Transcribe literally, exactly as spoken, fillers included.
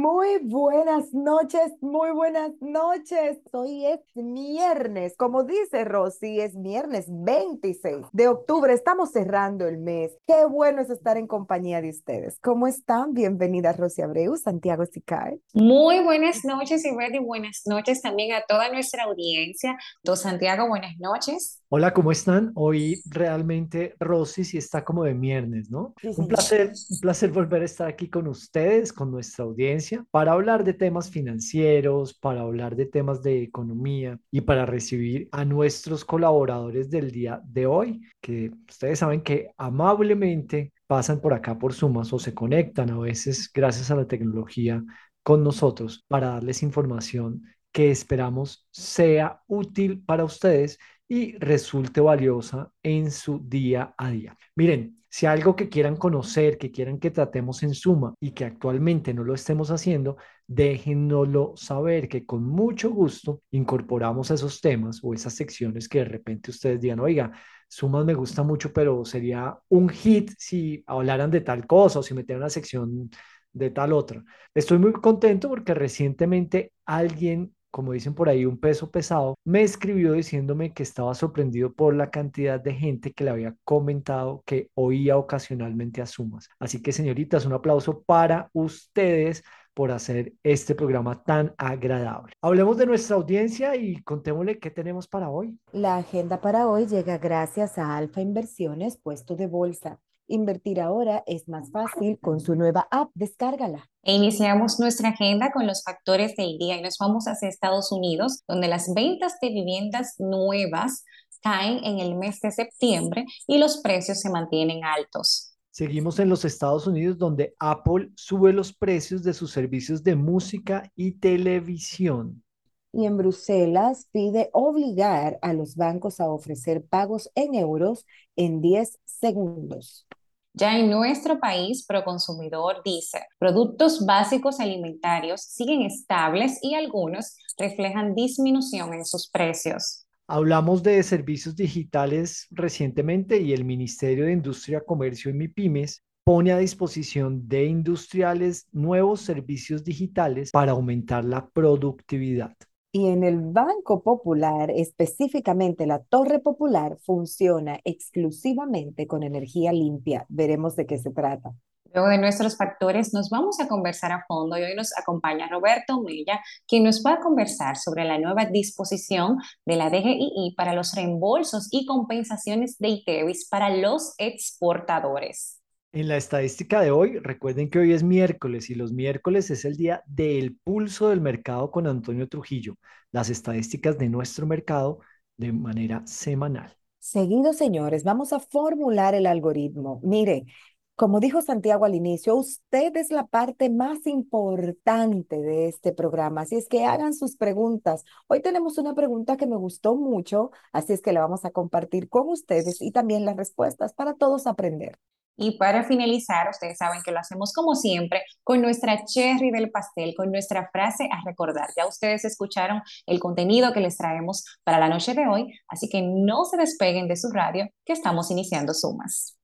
Muy buenas noches, muy buenas noches. Hoy es viernes, como dice Rosy, es viernes veintiséis de octubre. Estamos cerrando el mes. Qué bueno es estar en compañía de ustedes. ¿Cómo están? Bienvenida Rosy Abreu, Santiago Sicay. Muy buenas noches, Ivette, y buenas noches también a toda nuestra audiencia. Don Santiago, buenas noches. Hola, ¿cómo están? Hoy realmente Rosy sí está como de viernes, ¿no? Sí, Un señor. placer, un placer volver a estar aquí con ustedes, con nuestra audiencia, para hablar de temas financieros, para hablar de temas de economía y para recibir a nuestros colaboradores del día de hoy, que ustedes saben que amablemente pasan por acá por Sumas o se conectan a veces gracias a la tecnología con nosotros para darles información que esperamos sea útil para ustedes y resulte valiosa en su día a día. Miren, si hay algo que quieran conocer, que quieran que tratemos en Suma y que actualmente no lo estemos haciendo, déjennoslo saber, que con mucho gusto incorporamos esos temas o esas secciones que de repente ustedes digan, oiga, Sumas me gusta mucho, pero sería un hit si hablaran de tal cosa o si metieran una sección de tal otra. Estoy muy contento porque recientemente alguien, como dicen por ahí, un peso pesado, me escribió diciéndome que estaba sorprendido por la cantidad de gente que le había comentado que oía ocasionalmente a Sumas. Así que, señoritas, un aplauso para ustedes por hacer este programa tan agradable. Hablemos de nuestra audiencia y contémosle qué tenemos para hoy. La agenda para hoy llega gracias a Alfa Inversiones, puesto de bolsa. Invertir ahora es más fácil con su nueva app. Descárgala. E iniciamos nuestra agenda con los factores del día y nos vamos hacia Estados Unidos, donde las ventas de viviendas nuevas caen en el mes de septiembre y los precios se mantienen altos. Seguimos en los Estados Unidos, donde Apple sube los precios de sus servicios de música y televisión. Y en Bruselas pide obligar a los bancos a ofrecer pagos en euros en diez segundos. Ya en nuestro país, Proconsumidor dice, productos básicos alimentarios siguen estables y algunos reflejan disminución en sus precios. Hablamos de servicios digitales recientemente y el Ministerio de Industria, Comercio y MIPIMES pone a disposición de industriales nuevos servicios digitales para aumentar la productividad. Y en el Banco Popular, específicamente la Torre Popular, funciona exclusivamente con energía limpia. Veremos de qué se trata. Luego de nuestros factores, nos vamos a conversar a fondo y hoy nos acompaña Roberto Mella, quien nos va a conversar sobre la nueva disposición de la D G I I para los reembolsos y compensaciones de ITEVIS para los exportadores. En la estadística de hoy, recuerden que hoy es miércoles y los miércoles es el día del pulso del mercado con Antonio Trujillo, las estadísticas de nuestro mercado de manera semanal. Seguido, señores, vamos a formular el algoritmo. Mire, como dijo Santiago al inicio, usted es la parte más importante de este programa, así es que hagan sus preguntas. Hoy tenemos una pregunta que me gustó mucho, así es que la vamos a compartir con ustedes y también las respuestas para todos aprender. Y para finalizar, ustedes saben que lo hacemos como siempre, con nuestra cherry del pastel, con nuestra frase a recordar. Ya ustedes escucharon el contenido que les traemos para la noche de hoy, así que no se despeguen de su radio, que estamos iniciando Sumas.